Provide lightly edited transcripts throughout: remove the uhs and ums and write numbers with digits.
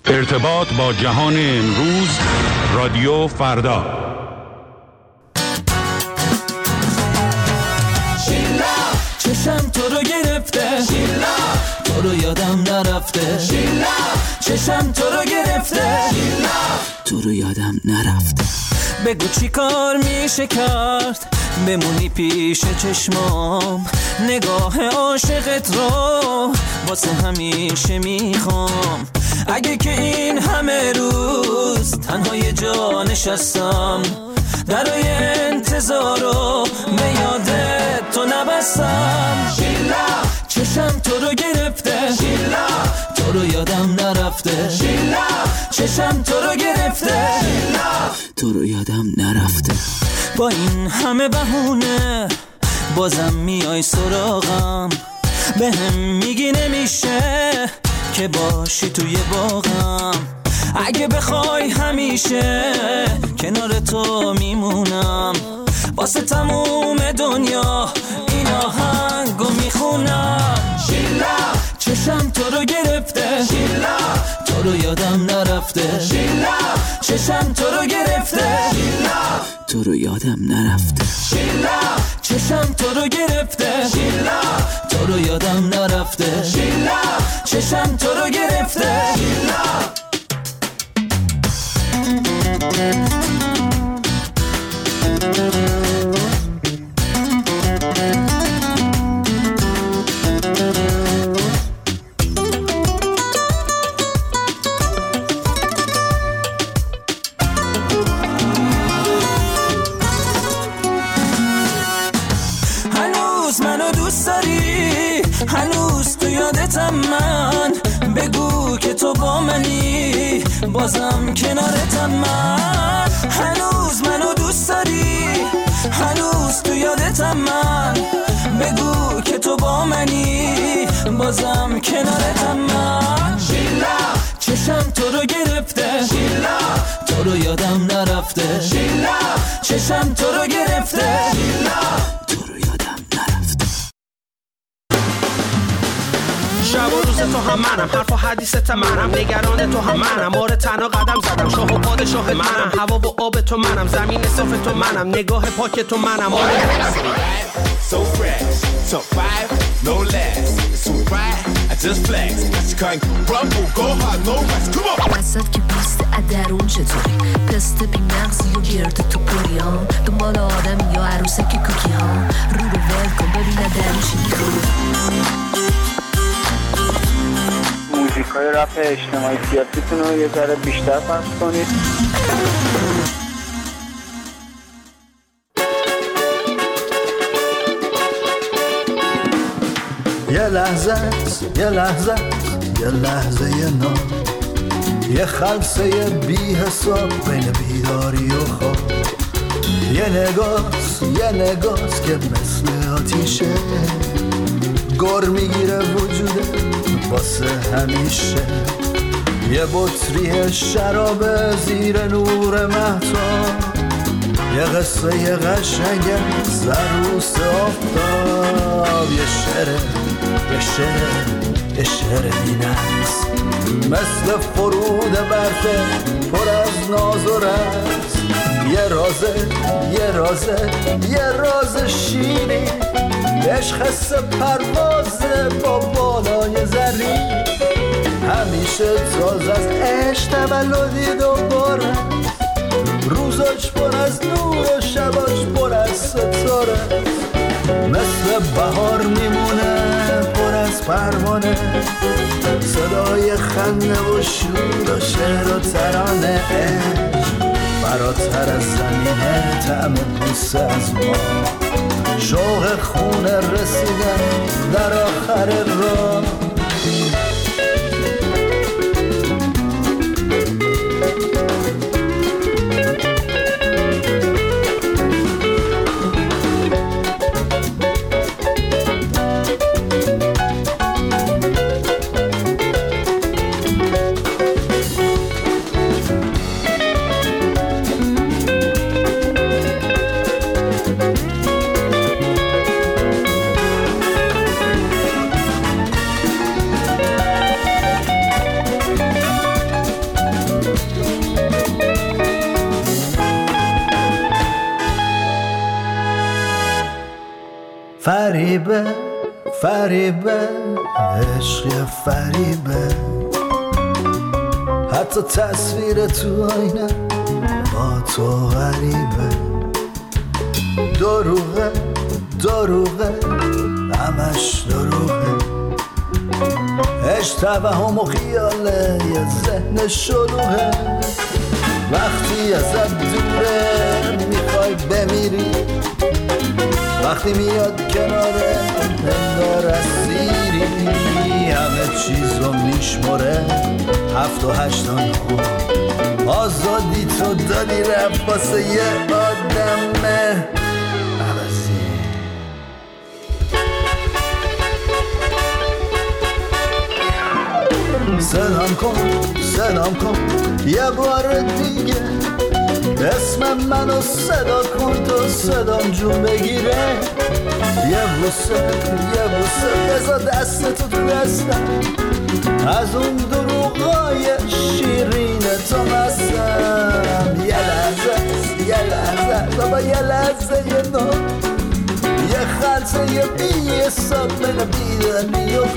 ارتباط با جهان امروز، رادیو فردا. شیلا چشم تو رو گرفته، شیلا تو رو یادم نرفته، شیلا چشم تو رو گرفته، شیلا تو رو یادم نرفته. بگو چی کار میشه کرد بمونی پیش چشمام، نگاه عاشقت رو واسه همیشه میخوام. اگه که این همه روز تنها یه جا نشستم، درای انتظار رو به یادت تو نبستم. شیلا چشم تو رو گرفته، شیلا تو رو یادم نرفته، شیلا چشم تو رو گرفته، شیلا تو رو یادم نرفته. با این همه بهونه بازم میای سراغم، به هم میگی نمیشه که باشی توی باغم. اگه بخوای همیشه کنار تو میمونم، واسه تموم دنیا این آهنگو میخونم. شیلا چشم تو رو گرفته، شیلا تو رو یادم نرفته، شیلا چشم تو رو گرفته، شیلا تو رو یادم نرفته. شیلا چشم تو رو گرفته، شیلا تو رو یادم نرفته، شیلا چشم تو رو گرفته، شیلا. هنوز منو دوست داری، هنوز تو یادتم من، بگو که تو با منی بازم کنارتم من. هنوز منو دوست داری، هنوز تو یادتم من، بگو که تو با منی بازم کنارتم من. شیلا چشم تو رو گرفته، شیلا تو رو یادم نرفته، شیلا چشم تو رو گرفته، شیلا تو رو یادم نرفته. شب و روز تو هم منم، حرف و حدیثت منم، نگران تو هم منم، آره تنها قدم زدم، شاه و پادشاه منم، هوا و آب تو منم، زمین صاف تو منم، نگاه پاک تو منم. So fresh, top 5, no less. It's all right, I just flex. I just can't rumble, go hard, no rest. Come on. وسط که پوست ادرون چطوری، پست بی مغزی و گرد تو پریان، دنبال آدم یا عروسک کوکی ها، رو ول کن ببینه درون چی میخواد. موزیکای رپ اجتماعی سیاسیتون رو یه ذره بیشتر پخش کنید. یه لحظه یه لحظه یه لحظه یه نام، یه خلصه بی حساب بین بیداری و خواب، یه نگاس که مثل آتیشه گر میگیره وجوده واسه همیشه، یه بطری شراب زیر نور مهتاب، یه قصه قشنگ سروس آفتاب، یه شعر بی‌نقص مثل فرود برفه پر از ناز و رقص، یه راز شیرین، عشق حس پروازه با بالای زرین، همیشه تازه از عشق تولدی دوباره، روزاش پر از نور و شباش پر از ستاره، مثل بهار میمونه پر از پروانه، صدای خنده و شور و شعر و ترانه، فراتر از زمینه طعم بوسه از ما، شوق خونه رسیدن در آخر راه. فریبه فریبه عشق فریبه، حتی تصویر تو آینه با تو غریبه. دروغه دروغه همش دروغه، عشق توهم و خیاله یه ذهن شلوغه. وقتی ازت دوره میخوای بمیری، وقتی میاد کناره انگار اسیری. همه چیزو میشمره 7 و 8 خوب، آزادی تو دادی رفت واسه یه آدم عوضی. سلام کن یه بار دیگه، اسم منو صدا کن تو صدام جون بگیره. یه بوسه بذار دستتو تو دستم، از اون دروغای شیرین تو مستم. یه لحظه بابا یه لحظه یه نو، یه خلطه یه بی حساب من بیدنی و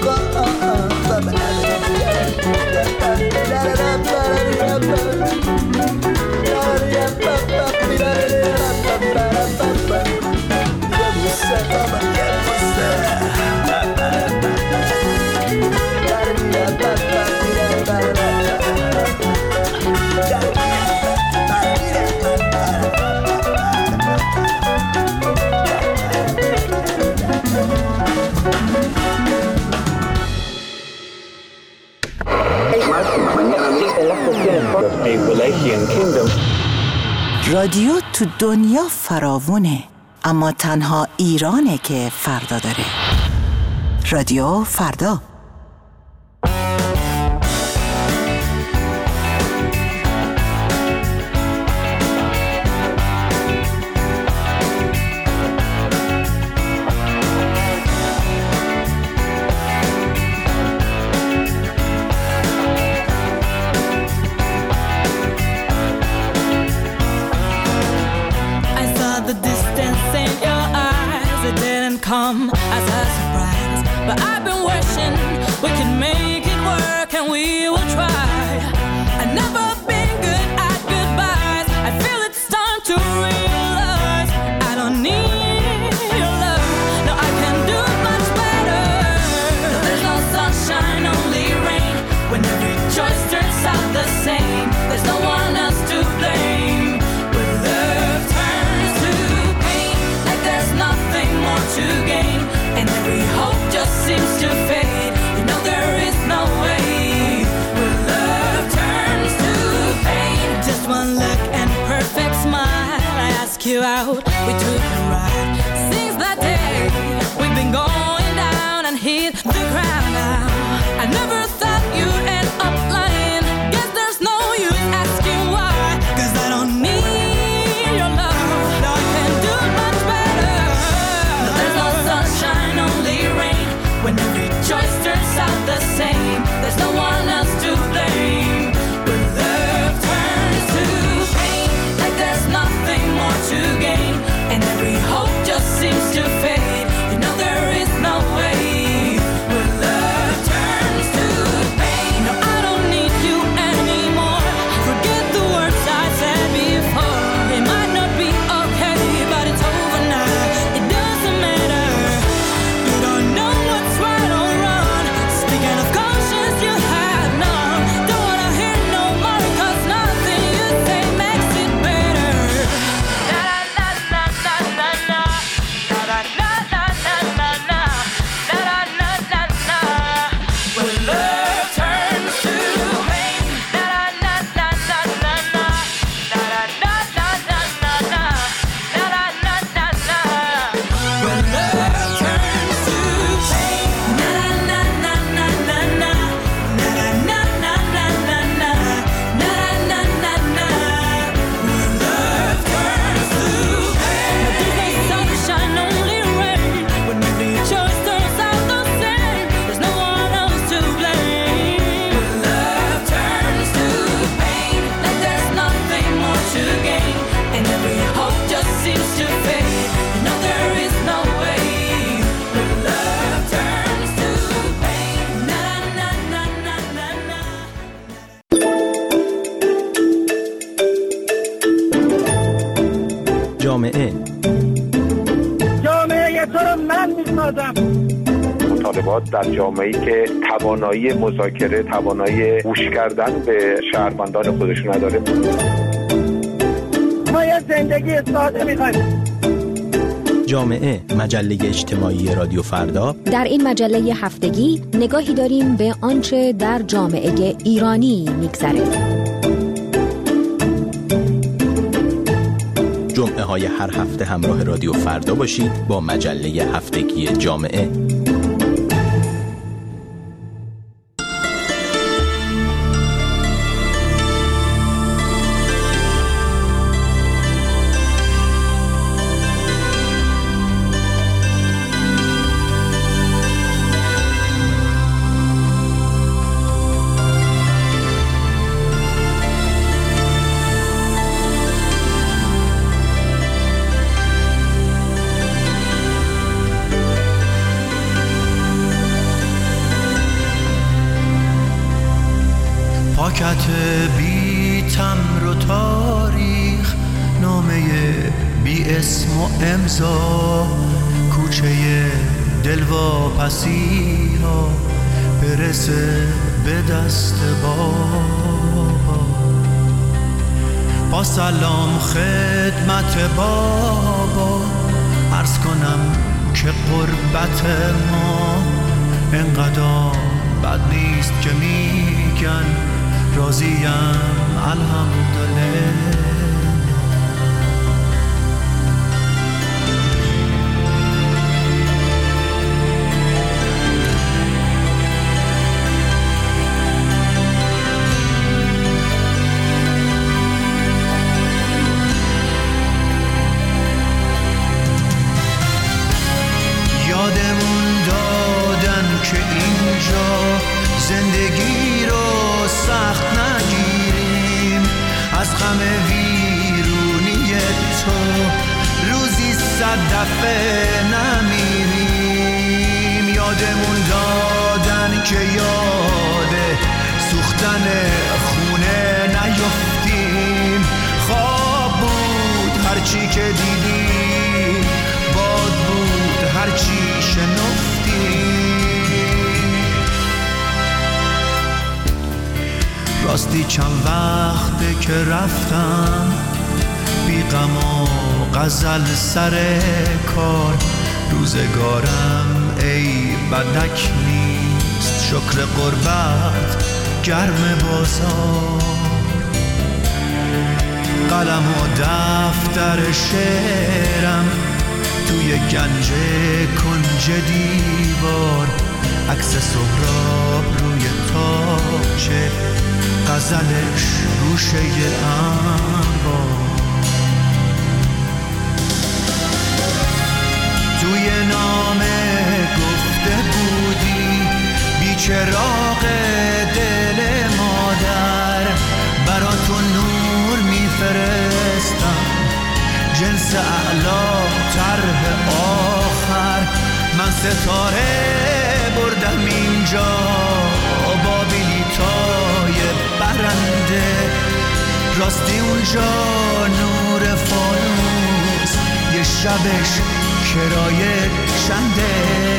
رادیو تو دنیا فراوونه، اما تنها ایرانه که فردا داره. رادیو فردا. Come as a surprise, but I've been wishing we could make it work, and we will try. I've never been good at goodbyes. I feel it's time to realize I don't need your love. No, I can do much better. No, there's no sunshine, only rain. When every choice turns out the same, there's no one else to blame. When love turns to pain, like there's nothing more to gain, and every hope just seems جامعه تو رو من میسازم. مطالبات در جامعه‌ای که توانایی مذاکره، توانایی گوش کردن به شهروندان خودشون نداره. ما یه زندگی ساده می‌خوایم. جامعه، مجله اجتماعی رادیو فردا. در این مجله هفتگی نگاهی داریم به آنچه در جامعه ایرانی می‌گذره. جمعه های هر هفته همراه رادیو فردا باشید با مجله هفتگی جامعه. پاکت بی تمر و تاریخ، نامه بی اسم و امضا، کوچه دلواپسی ها برسه به دست بابا. با سلام خدمت بابا عرض کنم که قربت ما انقدر بد نیست که میگن راضیم الحمدلله. یادمون دادن که اینجا زندگی رو سخت نگیریم، از غم ویرونی تو روزی 100 دفعه نمیریم. یادمون دادن که یاد سوختن خونه نیفتیم، خواب بود هرچی که دیدیم، باد بود هرچی شنفتیم. راستی چند وقته که رفتم بی غم و غزل سر کار، روزگارم ای بدک نیست، شکر قربت گرم بازار. قلم و دفتر شعرم توی گنج کنج دیوار، عکس سهراب روی تاچه، غزلش روشه انبار. توی نامه گفته بودی بیچراغ دل مادر، براتون نور میفرستم جنس اعلا طرح آخر. من ستاره بردم اینجا با بلیطای برنده، راستی اونجا نور فانوس یه شبش کرایه چنده.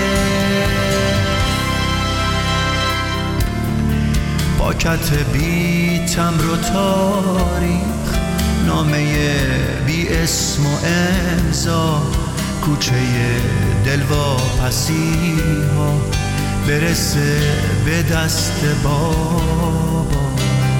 پاکت بی تمر و تاریخ، نامه بی اسم و امضا، کوچه دلواپسی ها برسه به دست بابا.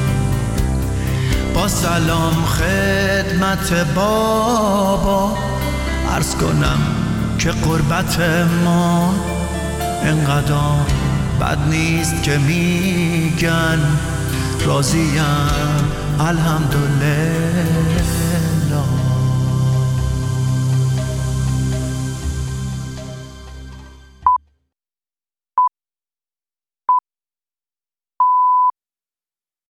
با سلام خدمت بابا عرض کنم که قربت ما انقدر بد نیست که میگن راضیم الحمدلله.